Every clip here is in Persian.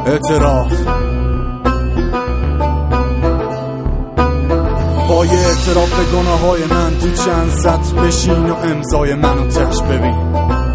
اعتراف پای اعتراف به گناه های من تو چند سطر بشین و امضای منو تش ببین.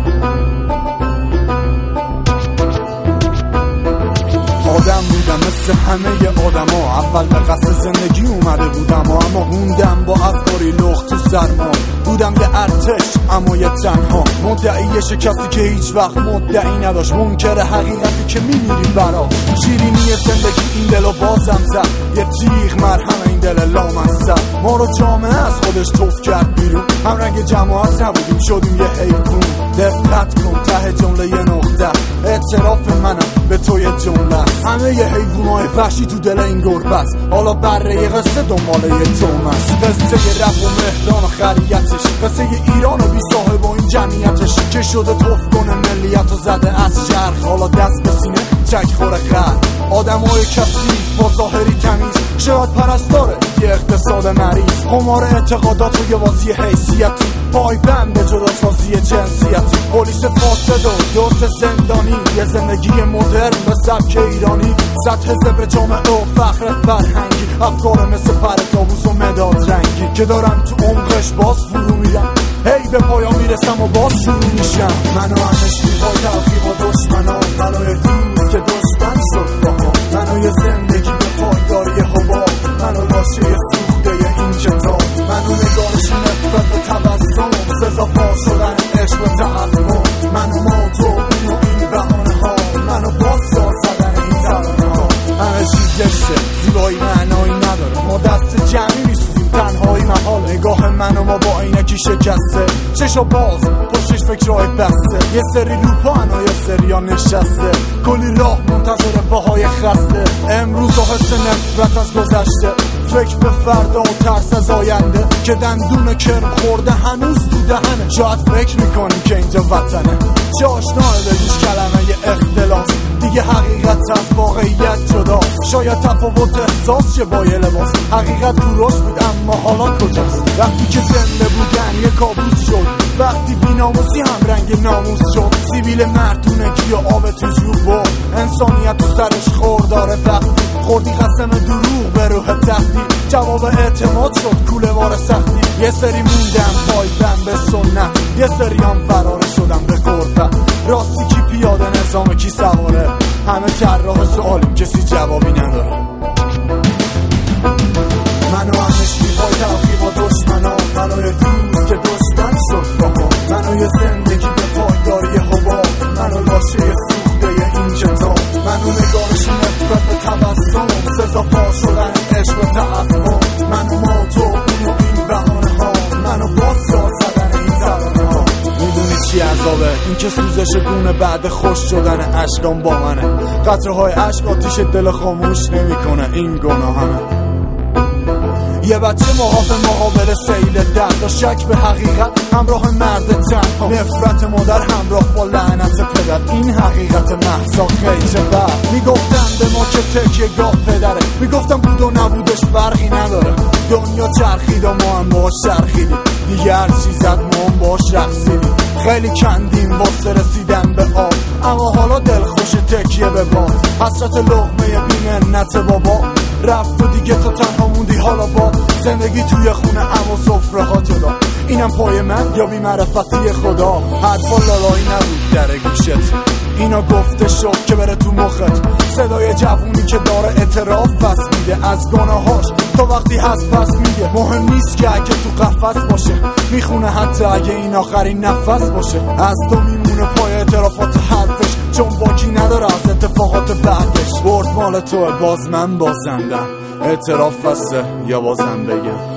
آدم بودم مثل همه آدما، اول به قصد زندگی اومده بودم اما موندم با افکاری لخت تو سرما. بودم یه ارتش اما یه تنها، مدعی شکستی که هیچ وقت مدعی نداشت، منکر حقیقتی که میمیری برا. شیرینی زندگی این دلو بازم زد، یه تیغ مرهم این دل لامصب. ما رو جامعه از خودش توف کرد بیرون، هم رنگ جماعت نبودیم شدیم یه حیوان. دقت کن ته جمله یه نقطه، اعتراف منم به تو یه جمله است. همه یه حیوانای وحشی تو دل این گربه است، حالا بره قصه دنباله یه توم است. قصه یه رب و مهران و خریتش، قصه یه ایران و بی صاحب و این جمعیتش که شده توف کنه ملیت و زده از شرق. حالا دست به سینه چک خوره خرد، آدمای کثیف با ظاهری تمیز، شاید پرستاره یه اقتصاد مریض. قمار اعتقادات و یه بازی حیثیتی، پای بند به جداسازی جنسیتی. پلیس فاسد و دوست زندانی، یه زندگی مدرن به سبک ایرانی. سطح زبر جامعه و فخر فرهنگی، افکار مثل پر طاووس و مداد رنگی که دارم تو عمقش باز فرو میرم. هی به پایان میرسم و باز شروع میشم. منو همش میخوای تلخیق و دشمنان، منو دوست که دشمن شد باها. منو یه زندگی به پایداری حباب، منو لاشه سوخته این کتاب. منو نگارش نفرت به تبسم، سزا پا شدن عشق و تعفن. منو ما تو اون و این بهانه ها، منو باز جا زدن این ترانه ها. همه چیز زشته، زیبایی معنایی نداره، ما دست جمعی میسوزیم تنهایی محاله. نگاه من و ما با عینکی شکسته، چشا باز پشتش فکرهای بسته. یه سری روپانا یه سری ها نشسته، کلی راه منتظر پاهای خسته. امروز حس نفرت از گذشته، فکر به فردا و ترس از آینده که دندون کرم خورده هنوز تو دهنه. شاید فکر میکنیم که اینجا وطنه، چه آشناه بگوش کلمه یه اختلاس. دیگه حقیقت از واقعیت جدا، شاید تفاوت احساس چه با یه لباس. حقیقت تو رشد بود اما حالا کجاست؟ وقتی که زنده بودن یه کابوس شد، وقتی بی‌ناموسی هم رنگ ناموس شد. سیبیل مردونگی و آب تو جور برد، انسانیت تو سرش خورداره وقتی خوردی قسم دروغ به روح تحتی. جواب اعتماد شد کوله وار سختی. یه سری موندم پایبند به سنت، یه سری هم فرار شدم به غربت. راستی کی پیاده نظام کی سواره، همه طراح سوالیم کسی جوابی نداره. منو همش میخوای تلخیق و دشمنان، منو یه دوست که دشمن شد باها. منو یه زندگی به پایداری حباب، منو لاشه سوخته این کتاب. منو نگارش نفرت به تبسم، سزا پا شدن عشق و تعفن. منو ما تو اون و این بهانه ها، منو باز جا زدن این ترانه ها. میدونی چی عذابه؟ این که سوزش گونه بعد خوش شدن عشقام با منه. قطره های عشق آتیش دل خاموش نمیکنه، این گناه همه. یه بچه مقابل سیل درد، شک به حقیقت همراه مرد تنها. نفرت مادر همراه با لعنت پدر، این حقیقت محضا خیجه بر. میگفتن به ما که تکیه گاه پدره، میگفتن بود و نبودش فرقی نداره. دنیا چرخید و ما هم باش چرخیدیم، دیگه هر چی زد ما هم باش رقصیدیم. خیلی کندیم واسه رسیدن به آب، اما حالا دلخوش تکیه به باد. حسرت لقمه بی منت بابا رفت و دیگه تو تنها موندی. حالا با زندگی توی خونه اما سفره ها جدا. اینم پای من یا بی معرفتی خدا؟ حرفا لالایی نبود در گوشت، اینا گفته شد که بره تو مخت. صدای جوونی که داره اعتراف پس میده از گناهاش، تا وقتی هست پس میگه. مهم نیست که اگه تو قفس باشه، میخونه حتی اگه این آخرین نفس باشه. از تو میمونه پای اعترافات حرفش، چون باکی نداره از اتفاقات بعدش. برد مال توه باز من بازندم، اعتراف بسته یا بازم بگه.